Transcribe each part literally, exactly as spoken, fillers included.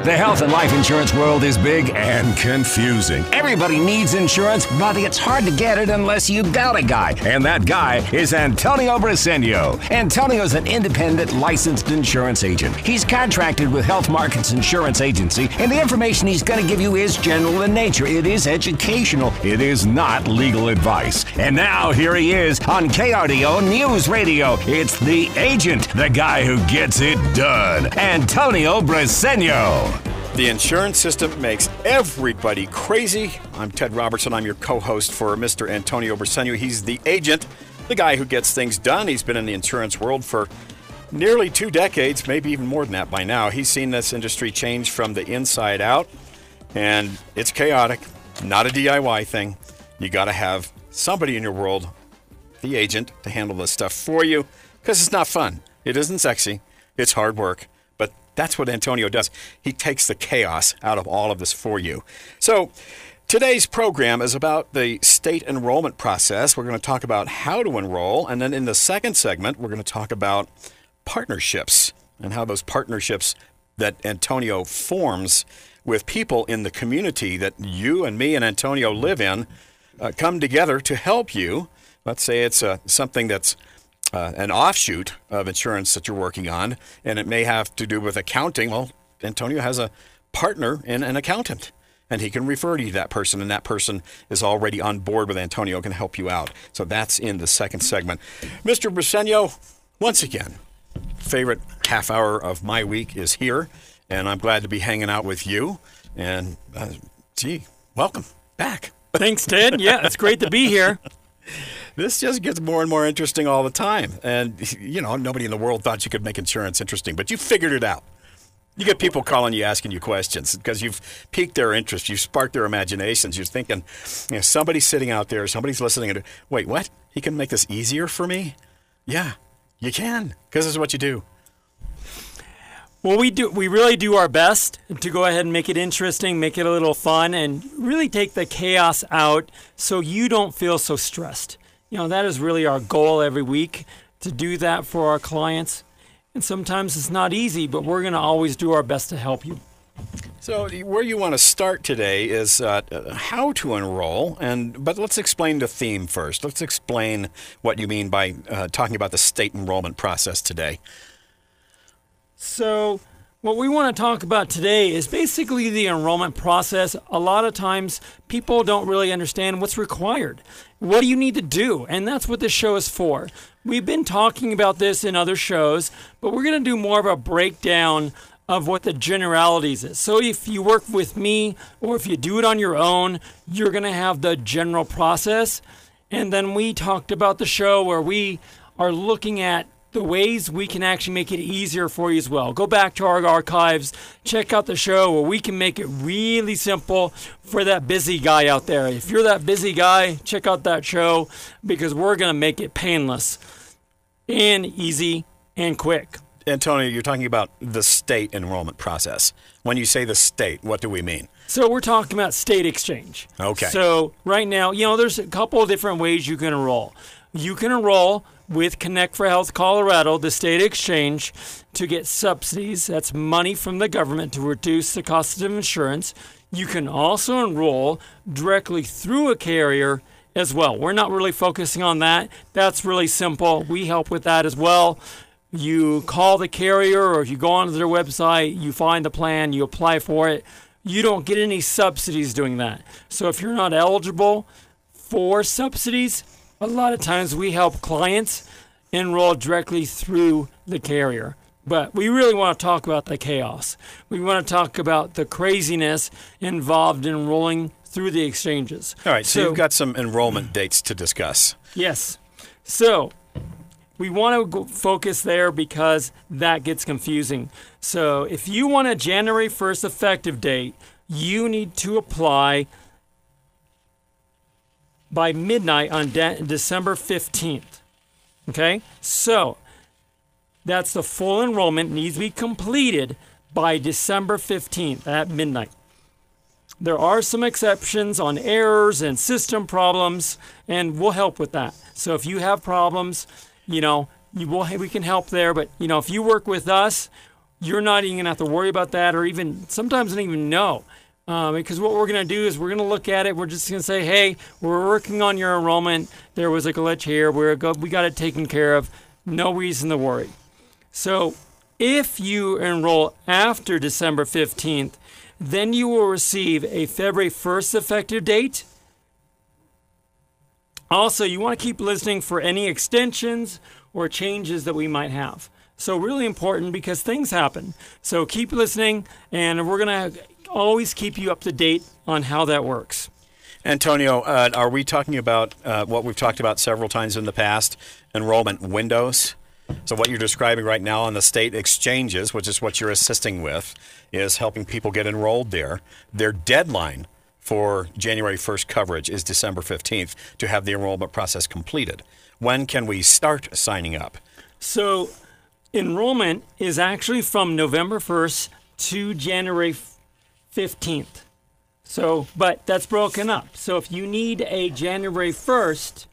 The health and life insurance world is big and confusing. Everybody needs insurance, but it's hard to get it unless you got a guy. And that guy is Antonio Briseño. Antonio's an independent licensed insurance agent. He's contracted with Health Markets Insurance Agency, and the information he's going to give you is general in nature. It is educational. It is not legal advice. And now here he is on K R D O News Radio. It's the agent, the guy who gets it done, Antonio Briseño. The insurance system makes everybody crazy. I'm Ted Robertson. I'm your co-host for Mister Antonio Briseño. He's the agent, the guy who gets things done. He's been in the insurance world for nearly two decades, maybe even more than that by now. He's seen this industry change from the inside out, and it's chaotic, not a D I Y thing. You got to have somebody in your world, the agent, to handle this stuff for you, because it's not fun. It isn't sexy. It's hard work. That's what Antonio does. He takes the chaos out of all of this for you. So today's program is about the state enrollment process. We're going to talk about how to enroll. And then in the second segment, we're going to talk about partnerships and how those partnerships that Antonio forms with people in the community that you and me and Antonio live in uh, come together to help you. Let's say it's uh, something that's Uh, an offshoot of insurance that you're working on, and it may have to do with accounting. Well, Antonio has a partner in an accountant, and he can refer you to that person, and that person is already on board with Antonio, can help you out. So that's in the second segment. Mister Briseño, once again, favorite half hour of my week is here, and I'm glad to be hanging out with you. And, uh, gee, welcome back. Thanks, Ted. Yeah, it's great to be here. This just gets more and more interesting all the time. And, you know, nobody in the world thought you could make insurance interesting, but you figured it out. You get people calling you, asking you questions because you've piqued their interest. You've sparked their imaginations. You're thinking, you know, somebody's sitting out there, somebody's listening. And, wait, what? He can make this easier for me? Yeah, you can, because this is what you do. Well, we do. We really do our best to go ahead and make it interesting, make it a little fun, and really take the chaos out so you don't feel so stressed. You know, that is really our goal every week, to do that for our clients. And sometimes it's not easy, but we're going to always do our best to help you. So where you want to start today is uh, how to enroll, and but let's explain the theme first. Let's explain what you mean by uh, talking about the state enrollment process today. So what we want to talk about today is basically the enrollment process. A lot of times people don't really understand what's required. What do you need to do? And that's what this show is for. We've been talking about this in other shows, but we're going to do more of a breakdown of what the generalities is. So if you work with me or if you do it on your own, you're going to have the general process. And then we talked about the show where we are looking at the ways we can actually make it easier for you as well. Go back to our archives, check out the show where we can make it really simple for that busy guy out there. If you're that busy guy, check out that show because we're going to make it painless and easy and quick. Antonio, you're talking about the state enrollment process. When you say the state, what do we mean? So we're talking about state exchange. Okay. So right now, you know, there's a couple of different ways you can enroll. You can enroll with Connect for Health Colorado, the state exchange, to get subsidies. That's money from the government to reduce the cost of insurance. You can also enroll directly through a carrier as well. We're not really focusing on that. That's really simple. We help with that as well. You call the carrier, or if you go onto their website, you find the plan, you apply for it. You don't get any subsidies doing that. So if you're not eligible for subsidies, a lot of times we help clients enroll directly through the carrier. But we really want to talk about the chaos. We want to talk about the craziness involved in enrolling through the exchanges. All right, so, so you've got some enrollment dates to discuss. Yes. So we want to go focus there because that gets confusing. So if you want a January first effective date, you need to apply by midnight on de- December fifteenth. Okay? So that's the full enrollment needs to be completed by December fifteenth at midnight. There are some exceptions on errors and system problems, and we'll help with that. So if you have problems, you know, you will, we can help there. But, you know, if you work with us, you're not even going to have to worry about that, or even sometimes not even know. Uh, because what we're going to do is we're going to look at it. We're just going to say, hey, we're working on your enrollment. There was a glitch here. We're go- we got it taken care of. No reason to worry. So if you enroll after December fifteenth, then you will receive a February first effective date. Also, you want to keep listening for any extensions or changes that we might have. So really important because things happen. So keep listening, and we're going to always keep you up to date on how that works. Antonio, uh, are we talking about uh, what we've talked about several times in the past, enrollment windows? So what you're describing right now on the state exchanges, which is what you're assisting with, is helping people get enrolled there. Their deadline for January first coverage is December fifteenth to have the enrollment process completed. When can we start signing up? So enrollment is actually from November first to January fifteenth. So, but that's broken up. So if you need a January first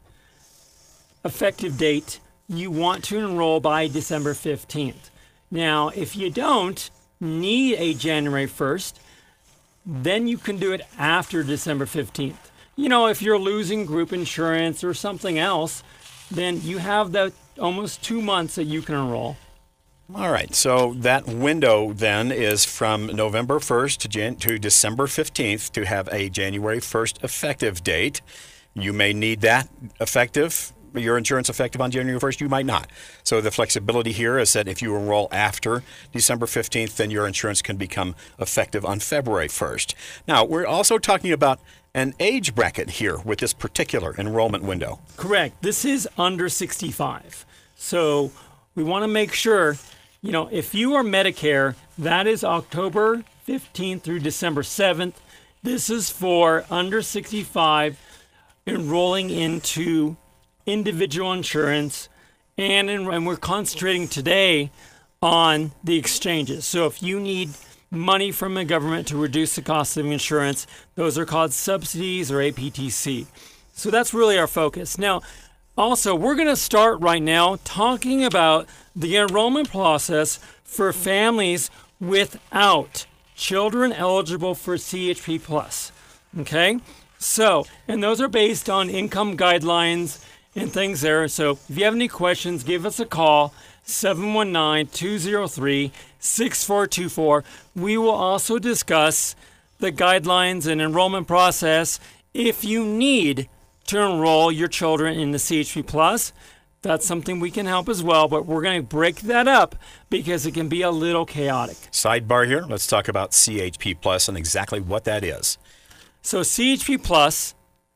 effective date, you want to enroll by December fifteenth. Now, if you don't need a January first, then you can do it after December fifteenth. You know, if you're losing group insurance or something else, then you have that almost two months that you can enroll. All right, so that window then is from November first to, Jan- to December fifteenth to have a January first effective date. You may need that effective, your insurance effective on January first, you might not. So the flexibility here is that if you enroll after December fifteenth, then your insurance can become effective on February first. Now, we're also talking about an age bracket here with this particular enrollment window. Correct. This is under sixty-five. So we want to make sure, you know, if you are Medicare, that is October fifteenth through December seventh. This is for under sixty-five enrolling into individual insurance, and, in, and we're concentrating today on the exchanges. So if you need money from the government to reduce the cost of insurance, those are called subsidies or A P T C. So that's really our focus. Now, also, we're going to start right now talking about the enrollment process for families without children eligible for C H P plus. Okay? So, and those are based on income guidelines and things there. So if you have any questions, give us a call, seven one nine, two zero three, six four two four. We will also discuss the guidelines and enrollment process if you need to enroll your children in the C H P plus. That's something we can help as well, but we're going to break that up because it can be a little chaotic. Sidebar here, let's talk about C H P plus and exactly what that is. So C H P plus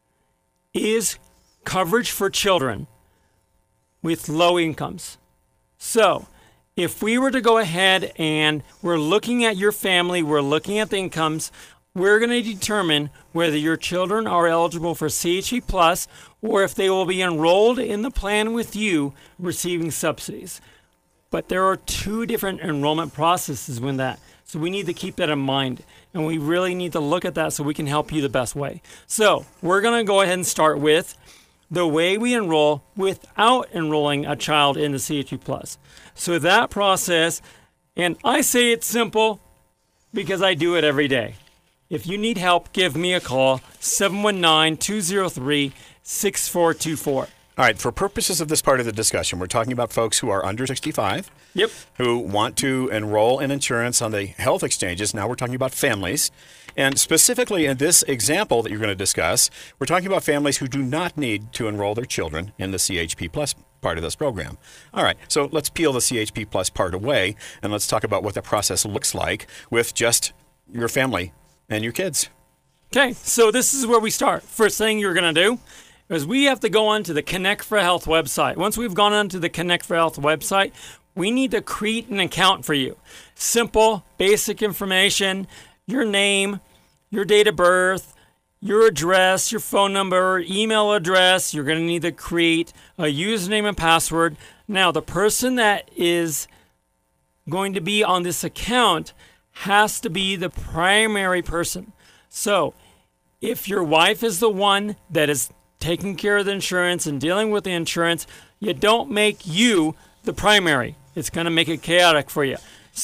is coverage for children with low incomes. So if we were to go ahead and we're looking at your family, we're looking at the incomes, we're going to determine whether your children are eligible for C H P plus or if they will be enrolled in the plan with you receiving subsidies. But there are two different enrollment processes with that. So we need to keep that in mind, and we really need to look at that so we can help you the best way. So we're going to go ahead and start with the way we enroll without enrolling a child in the C H P plus. So that process, and I say it's simple because I do it every day. If you need help, give me a call, seven one nine, two zero three, six four two four. All right, for purposes of this part of the discussion, we're talking about folks who are under sixty-five, Yep. who want to enroll in insurance on the health exchanges. Now we're talking about families. And specifically in this example that you're going to discuss, we're talking about families who do not need to enroll their children in the C H P plus part of this program. All right, so let's peel the C H P plus part away, and let's talk about what the process looks like with just your family and your kids. Okay, so this is where we start. First thing you're going to do is we have to go onto the Connect for Health website. Once we've gone onto the Connect for Health website, we need to create an account for you. Simple, basic information, your name, your date of birth, your address, your phone number, email address. You're going to need to create a username and password. Now, the person that is going to be on this account has to be the primary person. So, if your wife is the one that is taking care of the insurance and dealing with the insurance, you don't make you the primary. It's going to make it chaotic for you. So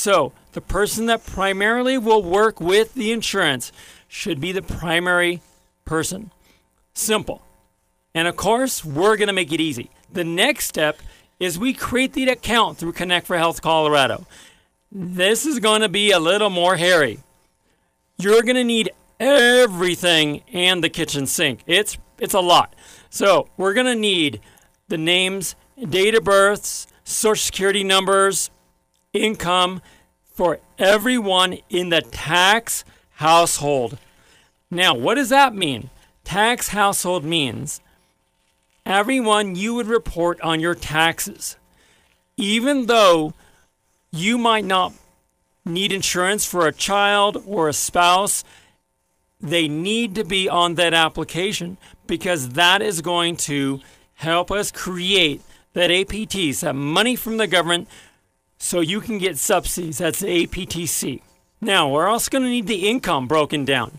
the person that primarily will work with the insurance should be the primary person. Simple. And of course, we're going to make it easy. The next step is we create the account through Connect for Health Colorado. This is going to be a little more hairy. You're going to need everything and the kitchen sink. It's it's a lot. So we're going to need the names, date of births, social security numbers, income for everyone in the tax household. Now, what does that mean? Tax household means everyone you would report on your taxes. Even though you might not need insurance for a child or a spouse, they need to be on that application because that is going to help us create that A P T, that money from the government, so you can get subsidies. That's the A P T C. Now, we're also going to need the income broken down.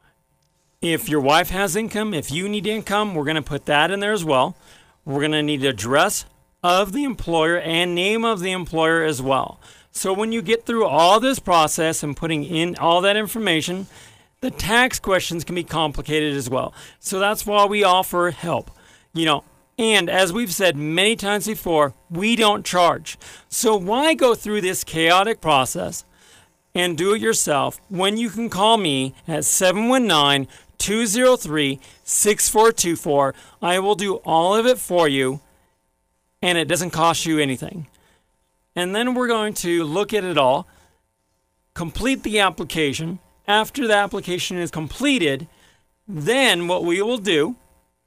If your wife has income, if you need income, we're going to put that in there as well. We're going to need the address of the employer and name of the employer as well. So when you get through all this process and putting in all that information, the tax questions can be complicated as well. So that's why we offer help. You know, and as we've said many times before, we don't charge. So why go through this chaotic process and do it yourself when you can call me at seven one nine, two zero three, six four two four. I will do all of it for you, and it doesn't cost you anything. And then we're going to look at it all, complete the application. After the application is completed, then what we will do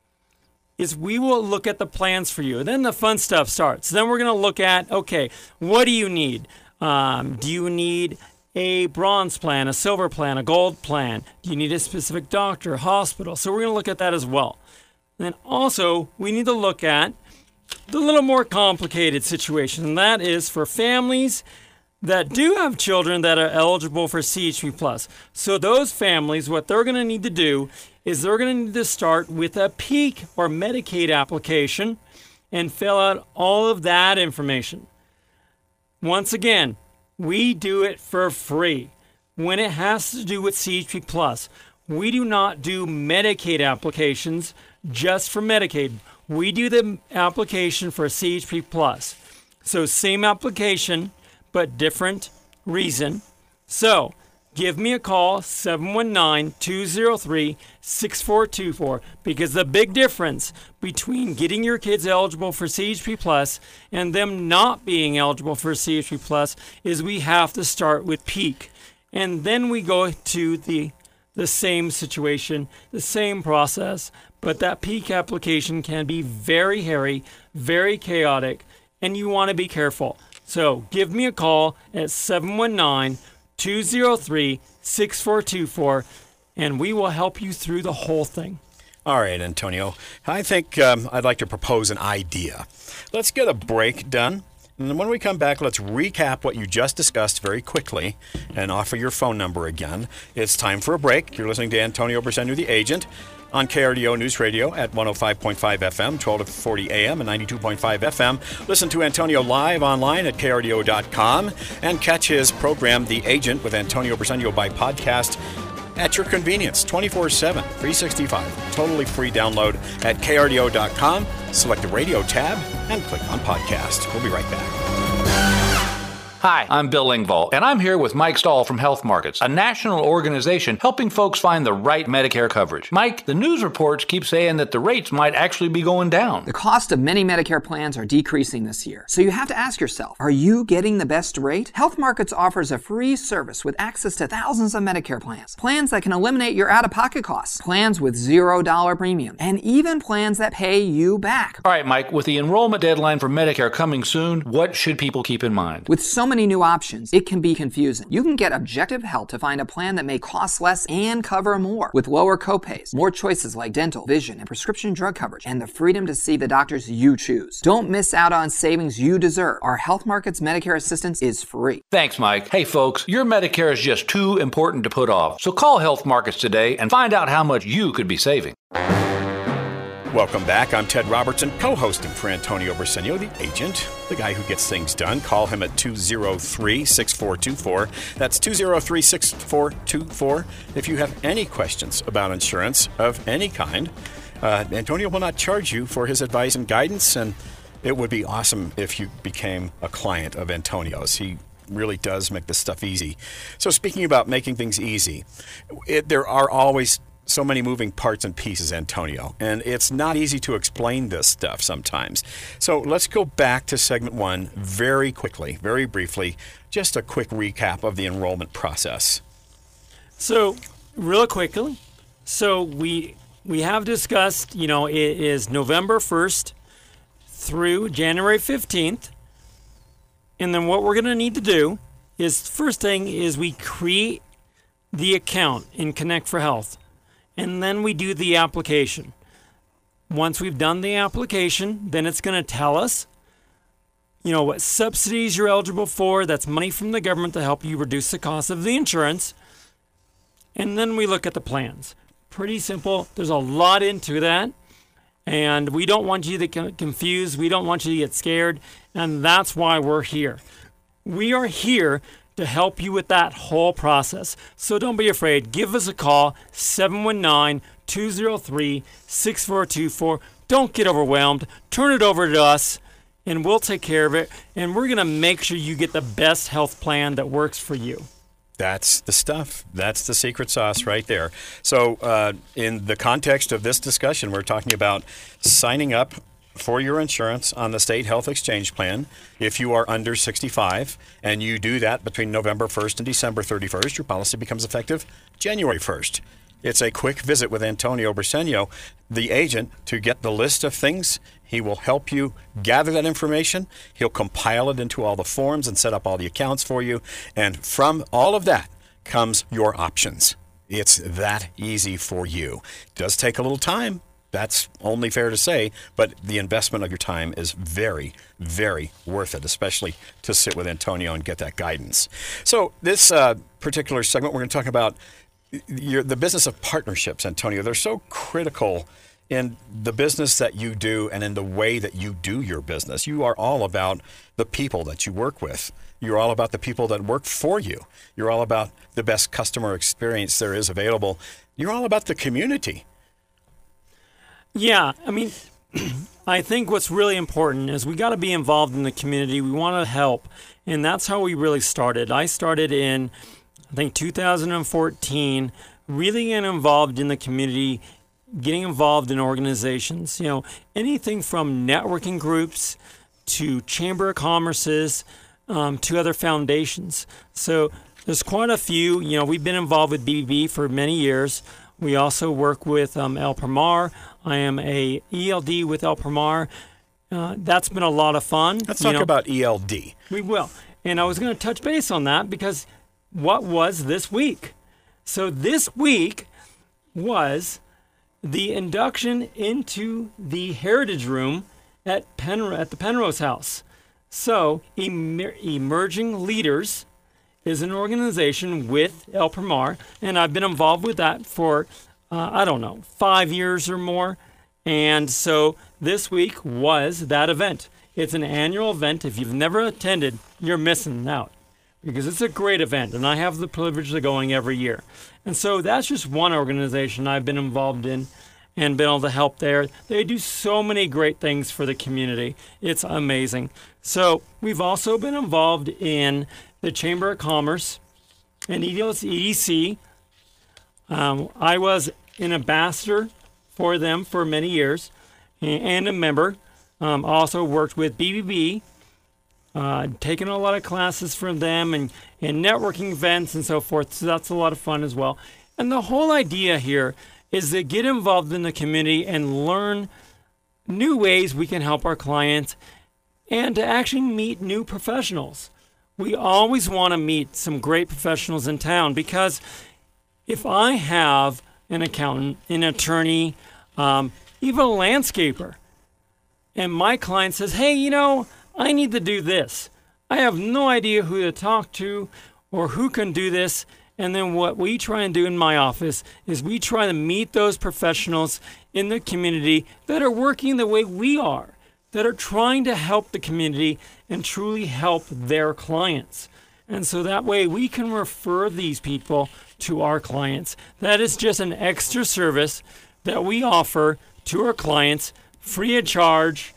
is we will look at the plans for you. Then the fun stuff starts. Then we're going to look at, okay, what do you need? Um, do you need a bronze plan, a silver plan, a gold plan? Do you need a specific doctor, hospital? So we're going to look at that as well. And then also, we need to look at the little more complicated situation, and that is for families that do have children that are eligible for C H P plus. So those families, what they're going to need to do is they're going to need to start with a PEAK or Medicaid application and fill out all of that information. Once again, we do it for free. When it has to do with C H P plus, we do not do Medicaid applications just for Medicaid. We do the application for C H P plus. So same application, but different reason. So give me a call, seven one nine, two zero three, six four two four, because the big difference between getting your kids eligible for C H P plus and them not being eligible for C H P plus is we have to start with PEAK. And then we go to the the same situation, the same process, but that PEAK application can be very hairy, very chaotic, and you want to be careful. So give me a call at seven one nine, two zero three, six four two four, and we will help you through the whole thing. All right, Antonio. I think um, I'd like to propose an idea. Let's get a break done. And then when we come back, let's recap what you just discussed very quickly and offer your phone number again. It's time for a break. You're listening to Antonio Briceño, the agent, on K R D O News Radio at one oh five point five F M, twelve to forty A M and ninety-two point five F M. Listen to Antonio live online at K R D O dot com and catch his program, The Agent with Antonio Briceño, by podcast at your convenience, twenty-four seven, three sixty-five. Totally free download at K R D O dot com. Select the radio tab and click on podcast. We'll be right back. Hi, I'm Bill Engvall, and I'm here with Mike Stahl from Health Markets, a national organization helping folks find the right Medicare coverage. Mike, the news reports keep saying that the rates might actually be going down. The cost of many Medicare plans are decreasing this year, so you have to ask yourself, are you getting the best rate? Health Markets offers a free service with access to thousands of Medicare plans, plans that can eliminate your out-of-pocket costs, plans with zero dollar premium, and even plans that pay you back. All right, Mike, with the enrollment deadline for Medicare coming soon, what should people keep in mind? With so many new options, it can be confusing. You can get objective help to find a plan that may cost less and cover more, with lower copays, more choices like dental, vision, and prescription drug coverage, and the freedom to see the doctors you choose. Don't miss out on savings you deserve. Our Health Markets Medicare assistance is free. Thanks, Mike. Hey, folks, your Medicare is just too important to put off. So call Health Markets today and find out how much you could be saving. Welcome back. I'm Ted Robertson, co-hosting for Antonio Briseno, the agent, the guy who gets things done. Call him at two oh three, six four two four. That's two oh three, six four two four. If you have any questions about insurance of any kind, uh, Antonio will not charge you for his advice and guidance, and it would be awesome if you became a client of Antonio's. He really does make this stuff easy. So speaking about making things easy, it, there are always so many moving parts and pieces, Antonio, and it's not easy to explain this stuff sometimes. So let's go back to segment one very quickly, very briefly, just a quick recap of the enrollment process. So, real quickly, so we we have discussed, you know, it is November first through January fifteenth, and then what we're going to need to do is, first thing is we create the account in Connect for Health. And then we do the application. Once we've done the application, then it's going to tell us, you know, what subsidies you're eligible for. That's money from the government to help you reduce the cost of the insurance. And then we look at the plans. Pretty simple. There's a lot into that. And we don't want you to get confused. We don't want you to get scared. And that's why we're here. We are here to help you with that whole process. So don't be afraid. Give us a call, seven one nine, two oh three, six four two four. Don't get overwhelmed. Turn it over to us, and we'll take care of it. And we're going to make sure you get the best health plan that works for you. That's the stuff. That's the secret sauce right there. So uh, in the context of this discussion, we're talking about signing up for your insurance on the State Health Exchange Plan if you are under sixty-five, and you do that between November first and December thirty-first. Your policy becomes effective January first. It's a quick visit with Antonio Briseno, the agent, to get the list of things. He will help you gather that information. He'll compile it into all the forms and set up all the accounts for you. And from all of that comes your options. It's that easy for you. It does take a little time. That's only fair to say, but the investment of your time is very, very worth it, especially to sit with Antonio and get that guidance. So this uh, particular segment, we're going to talk about your, the business of partnerships, Antonio. They're so critical in the business that you do and in the way that you do your business. You are all about the people that you work with. You're all about the people that work for you. You're all about the best customer experience there is available. You're all about the community. Yeah, I mean, I think what's really important is we got to be involved in the community. We want to help, and that's how we really started. I started in, I think, two thousand fourteen, really getting involved in the community, getting involved in organizations. You know, anything from networking groups to Chamber of Commerce's um, to other foundations. So there's quite a few. You know, we've been involved with B B B for many years. We also work with um, El Primar. I am a E L D with El Primar. Uh, that's been a lot of fun. Let's talk know. about E L D. We will. And I was going to touch base on that because what was this week? So this week was the induction into the Heritage Room at Pen- at the Penrose House. So Emer- Emerging Leaders is an organization with El Primar, and I've been involved with that for, uh, I don't know, five years or more. And so this week was that event. It's an annual event. If you've never attended, you're missing out because it's a great event, and I have the privilege of going every year. And so that's just one organization I've been involved in and been able to help there. They do so many great things for the community. It's amazing. So we've also been involved in the Chamber of Commerce and E D C. Um, I was an ambassador for them for many years and a member. Um, also worked with B B B, uh, taken a lot of classes from them and, and networking events and so forth. So that's a lot of fun as well. And the whole idea here is to get involved in the community and learn new ways we can help our clients and to actually meet new professionals. We always want to meet some great professionals in town because if I have an accountant, an attorney, um, even a landscaper, and my client says, hey, you know, I need to do this. I have no idea who to talk to or who can do this. And then what we try and do in my office is we try to meet those professionals in the community that are working the way we are, that are trying to help the community and truly help their clients. And so that way we can refer these people to our clients. That is just an extra service that we offer to our clients free of charge.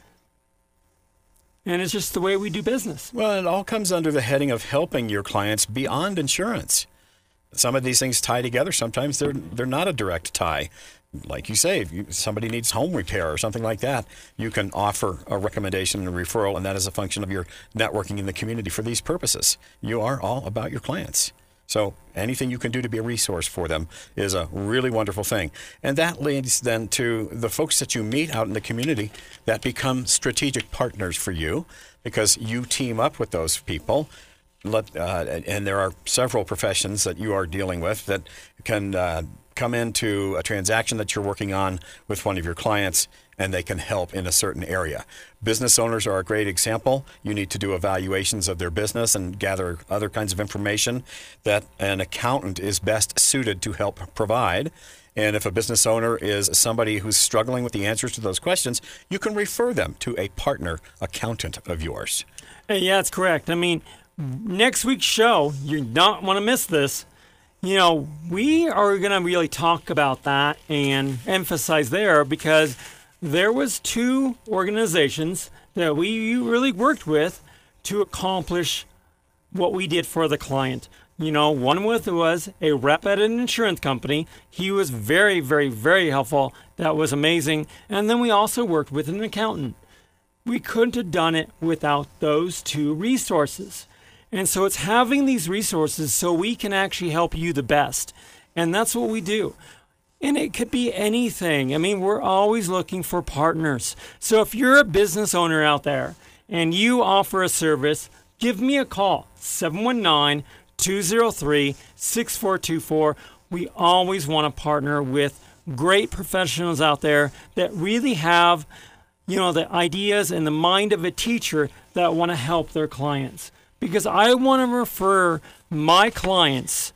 And it's just the way we do business. Well, it all comes under the heading of helping your clients beyond insurance. Some of these things tie together. Sometimes they're they're not a direct tie. Like you say, if you, somebody needs home repair or something like that, you can offer a recommendation and a referral, and that is a function of your networking in the community for these purposes. You are all about your clients. So anything you can do to be a resource for them is a really wonderful thing. And that leads then to the folks that you meet out in the community that become strategic partners for you because you team up with those people. Let, uh, and there are several professions that you are dealing with that can uh, come into a transaction that you're working on with one of your clients, and they can help in a certain area. Business owners are a great example. You need to do evaluations of their business and gather other kinds of information that an accountant is best suited to help provide. And if a business owner is somebody who's struggling with the answers to those questions, you can refer them to a partner accountant of yours. Hey, yeah, that's correct. I mean, next week's show, you don't want to miss this. You know, we are going to really talk about that and emphasize there because there was two organizations that we really worked with to accomplish what we did for the client. You know, one with was a rep at an insurance company. He was very, very, very helpful. That was amazing. And then we also worked with an accountant. We couldn't have done it without those two resources. And so it's having these resources so we can actually help you the best. And that's what we do. And it could be anything. I mean, we're always looking for partners. So if you're a business owner out there and you offer a service, give me a call, seven one nine, two zero three, six four two four. We always want to partner with great professionals out there that really have, you know, the ideas and the mind of a teacher that want to help their clients. Because I want to refer my clients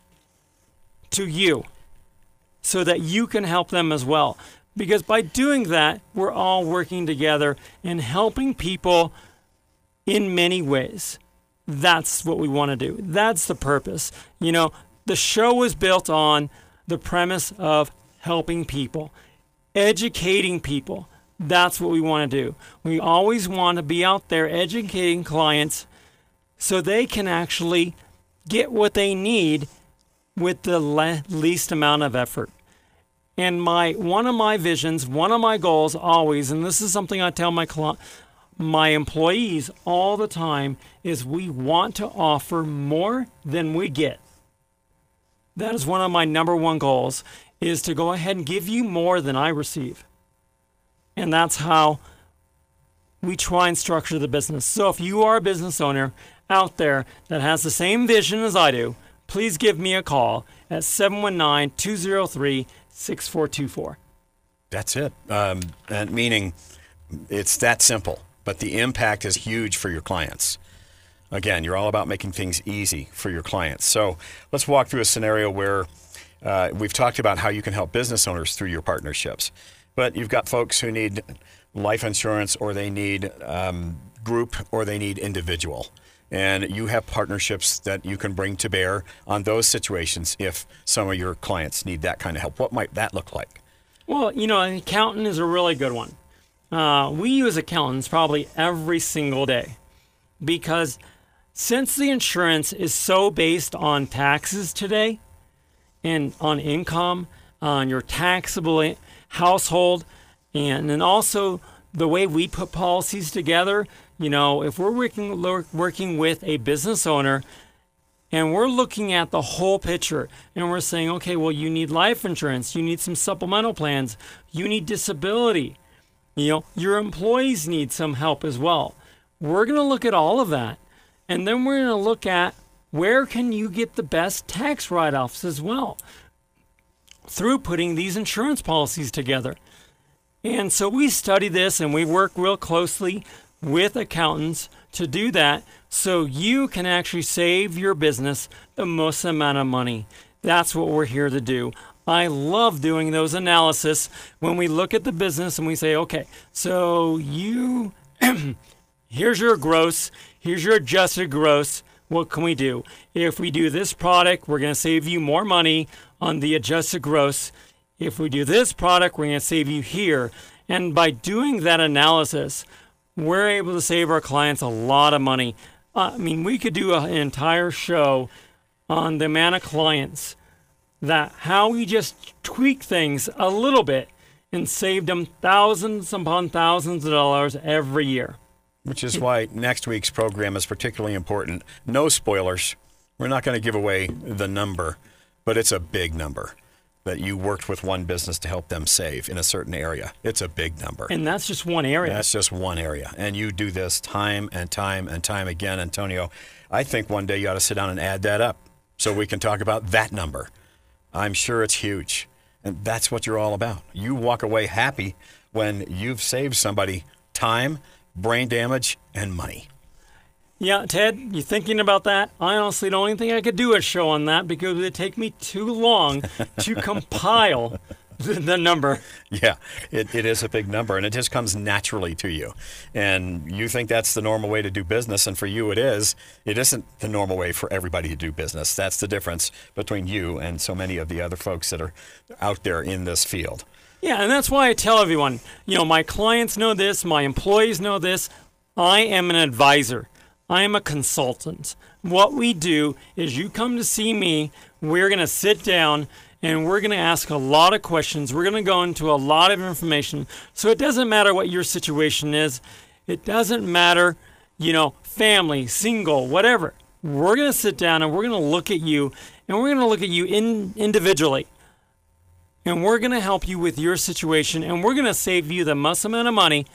to you so that you can help them as well. Because by doing that, we're all working together and helping people in many ways. That's what we want to do. That's the purpose. You know, the show was built on the premise of helping people, educating people. That's what we want to do. We always want to be out there educating clients so they can actually get what they need with the le- least amount of effort. And my one of my visions, one of my goals always, and this is something I tell my cl- my employees all the time, is we want to offer more than we get. That is one of my number one goals, is to go ahead and give you more than I receive. And that's how we try and structure the business. So if you are a business owner out there that has the same vision as I do, please give me a call at seven one nine, two zero three, six four two four. That's it. Um, and meaning it's that simple, but the impact is huge for your clients. Again, you're all about making things easy for your clients. So let's walk through a scenario where uh, we've talked about how you can help business owners through your partnerships. But you've got folks who need life insurance, or they need um, group, or they need individual. And you have partnerships that you can bring to bear on those situations if some of your clients need that kind of help. What might that look like? Well, you know, an accountant is a really good one. Uh, we use accountants probably every single day because since the insurance is so based on taxes today and on income, on your taxable household, and then also the way we put policies together. You know, if we're working working with a business owner and we're looking at the whole picture and we're saying, okay, well, you need life insurance, you need some supplemental plans, you need disability, you know, your employees need some help as well. We're going to look at all of that. And then we're going to look at where can you get the best tax write-offs as well through putting these insurance policies together. And so we study this and we work real closely with accountants to do that so you can actually save your business the most amount of money. That's what we're here to do. I love doing those analysis when we look at the business and we say, okay, so you, here's your gross, here's your adjusted gross. What can we do? If we do this product, we're going to save you more money on the adjusted gross. If we do this product, we're going to save you here. And by doing that analysis, we're able to save our clients a lot of money. Uh, I mean, we could do a, an entire show on the amount of clients that how we just tweak things a little bit and saved them thousands upon thousands of dollars every year. Which is why next week's program is particularly important. No spoilers. We're not going to give away the number, but it's a big number that you worked with one business to help them save in a certain area. It's a big number. And that's just one area. That's just one area. And you do this time and time and time again, Antonio. I think one day you ought to sit down and add that up so we can talk about that number. I'm sure it's huge. And that's what you're all about. You walk away happy when you've saved somebody time, brain damage, and money. Yeah, Ted, you thinking about that? I honestly don't even think I could do a show on that because it would take me too long to compile the, the number. Yeah, it, it is a big number, and it just comes naturally to you. And you think that's the normal way to do business, and for you it is. It isn't the normal way for everybody to do business. That's the difference between you and so many of the other folks that are out there in this field. Yeah, and that's why I tell everyone, you know, my clients know this, my employees know this. I am an advisor. I am a consultant. What we do is you come to see me, we're going to sit down, and we're going to ask a lot of questions. We're going to go into a lot of information. So it doesn't matter what your situation is. It doesn't matter, you know, family, single, whatever. We're going to sit down and we're going to look at you, and we're going to look at you in, individually. And we're going to help you with your situation, and we're going to save you the most amount of money,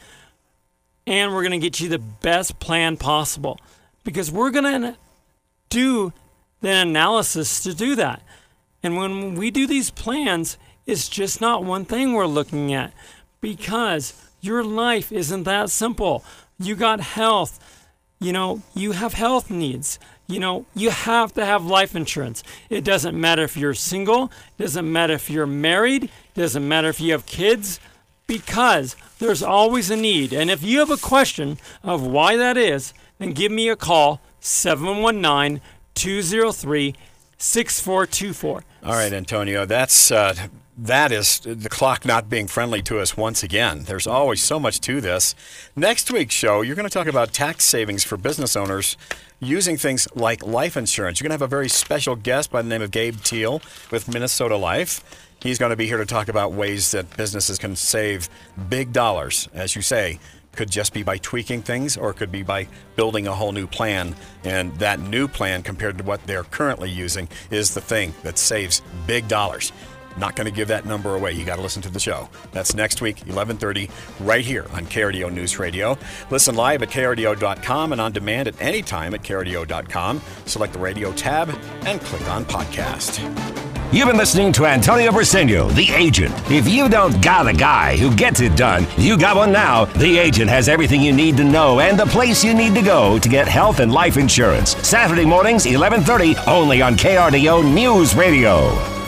and we're going to get you the best plan possible. Because we're going to do the analysis to do that. And when we do these plans, it's just not one thing we're looking at. Because your life isn't that simple. You got health. You know, you have health needs. You know, you have to have life insurance. It doesn't matter if you're single. It doesn't matter if you're married. It doesn't matter if you have kids. Because there's always a need. And if you have a question of why that is, then give me a call, seven one nine, two zero three, six four two four. All right, Antonio, that's uh, that is the clock not being friendly to us once again. There's always so much to this. Next week's show, you're going to talk about tax savings for business owners using things like life insurance. You're going to have a very special guest by the name of Gabe Teal with Minnesota Life. He's going to be here to talk about ways that businesses can save big dollars, as you say. Could just be by tweaking things, or it could be by building a whole new plan. And that new plan, compared to what they're currently using, is the thing that saves big dollars. Not going to give that number away. You got to listen to the show. That's next week, eleven thirty, right here on K R D O News Radio. Listen live at K R D O dot com and on demand at any time at K R D O dot com. Select the radio tab and click on podcast. You've been listening to Antonio Briseño, The Agent. If you don't got a guy who gets it done, you got one now. The Agent has everything you need to know and the place you need to go to get health and life insurance. Saturday mornings, eleven thirty, only on K R D O News Radio.